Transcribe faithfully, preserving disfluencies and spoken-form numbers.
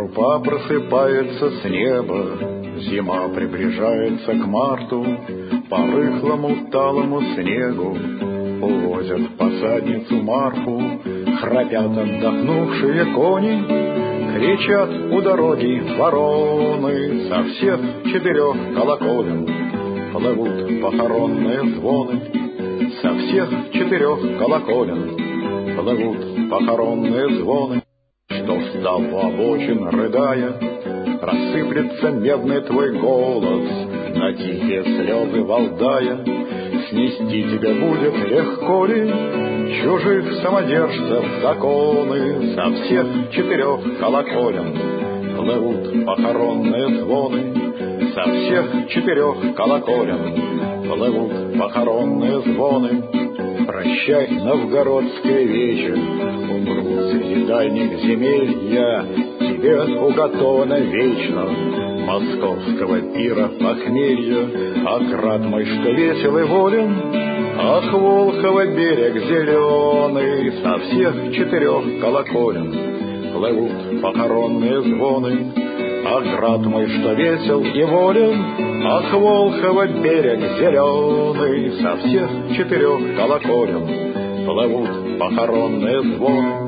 Крупа просыпается с неба, зима приближается к марту, по рыхлому талому снегу увозят в посадницу Марфу. Храпят отдохнувшие кони, кричат у дороги вороны. Со всех четырех колоколен плывут похоронные звоны. Со всех четырех колоколен плывут похоронные звоны. Что встал у обочин, рыдая, рассыплется медный твой голос на тихие слезы Валдая. Снести тебе будет легко ли чужих самодержцев законы? Со всех четырех колоколен плывут похоронные звоны. Со всех четырех колоколен плывут похоронные звоны. Прощай, новгородская вечер, умру среди дальних земель я. Тебе уготовано вечно московского пира похмелья. А град мой, что весел и волен, ах, Волхова берег зеленый. Со всех четырех колоколен плывут похоронные звоны. А град мой, что весел и волен, ах, Волхова берег зеленый. Со всех четырех колоколен плывут похоронные звоны.